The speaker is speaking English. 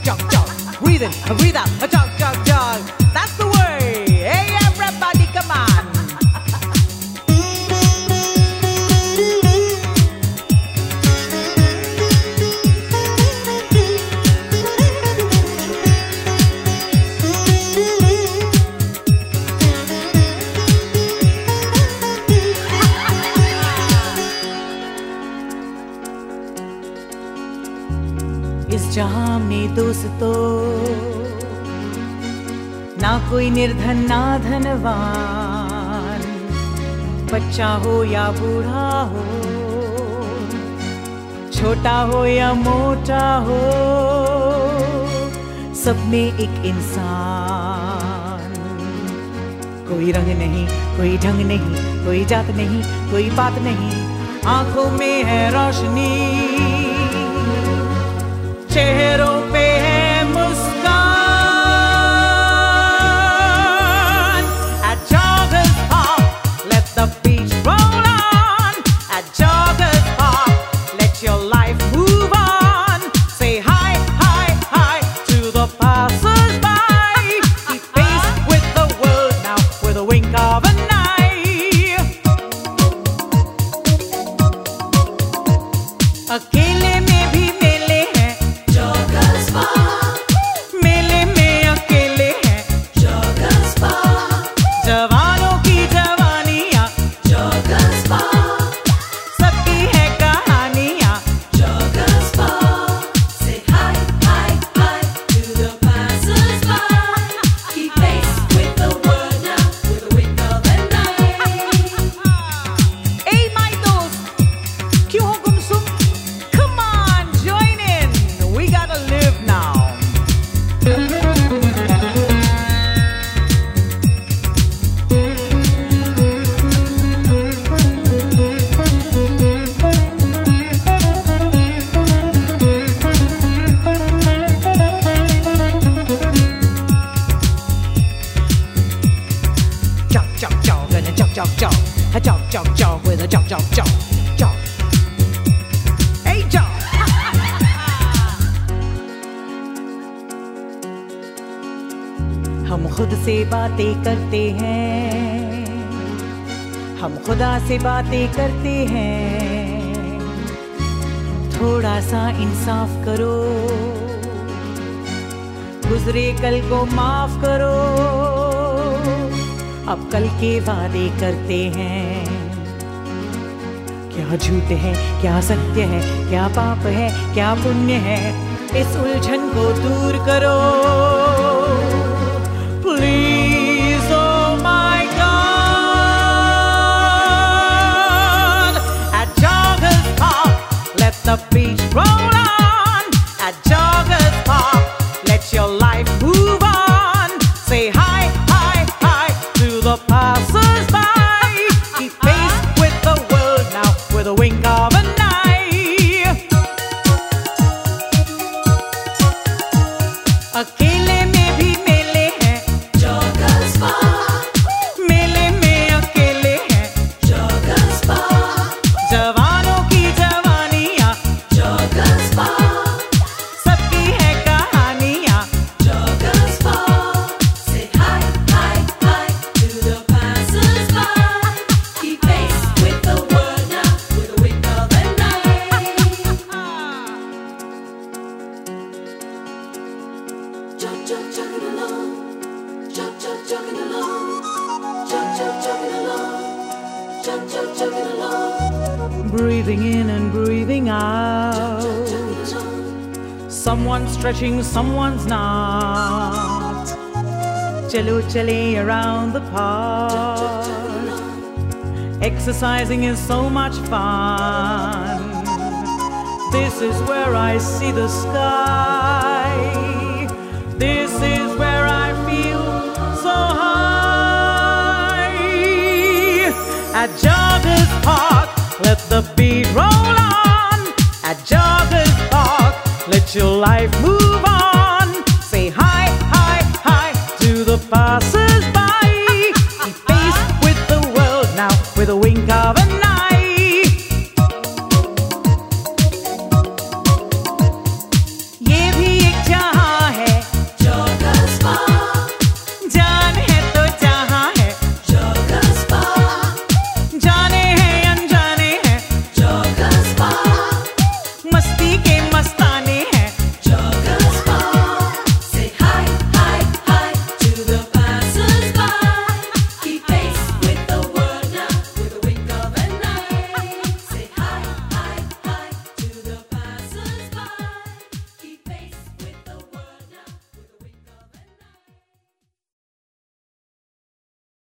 jog, jog. Breathe in, breathe out, jog, jog, jog. That's the way. Hey, everybody, come on. इस जहां में दोस्तों ना कोई निर्धन ना धनवान, बच्चा हो या बूढ़ा हो, छोटा हो या मोटा हो, सब में एक इंसान। कोई रंग नहीं, कोई ढंग नहीं, कोई जात नहीं, कोई बात नहीं, आंखों में है रोशनी, चेहरों पे है मुस्कान। At Joggers Park, let the beach roll on. At Joggers Park, let your life move on. Say hi, hi, hi to the passers-by. Keep pace with the world now with a wink of an eye. अकेले में भी मेले हैं, मेले में अकेले हैं, जवानों की जवानियां, सबकी है कहानियां। Say hi, hi, hi to the passers-by. Keep pace with the world now with a wink of an eye. Hey my dost, क्यों हो गुमसुम? Come on, join in. We gotta live now. Jog, jog, jog, and a jog, jog, jog. A jog, jog, jog with a jog, jog, jog. Jog. Hey, jog. हम खुद से बातें करते हैं, हम खुदा से बातें करते हैं। थोड़ा सा इंसाफ करो, गुजरे कल को माफ करो। अब कल के वादे करते हैं, क्या झूठ है क्या सत्य है, क्या पाप है क्या पुण्य है, इस उलझन को दूर करो। Please, oh my God. At Joggers Park, let the beach roll on. At Joggers Park, let your life move on. Say hi, hi, hi to the passers-by. Keep pace with the world now with a wink of an eye. अकेले में भी मेले हैं, Joggers Park, मेले में अकेले हैं, Joggers Park, जवानों की जवानियां, Joggers Park, सबकी है कहानियां। Joggers Park. Say hi, hi, hi to the passers-by. Keep pace with the world now with a wink of an eye. Jog, jog, jogging along. Jog, jog, jogging along. Jog, jog, jogging along. Jog, jog, jogging along. Breathing in and breathing out. Jogging along. Someone's stretching, someone's not. Chalo chale around the park. Exercising is so much fun. This is where I see the sky. This is where I feel so high. At Joggers Park, let the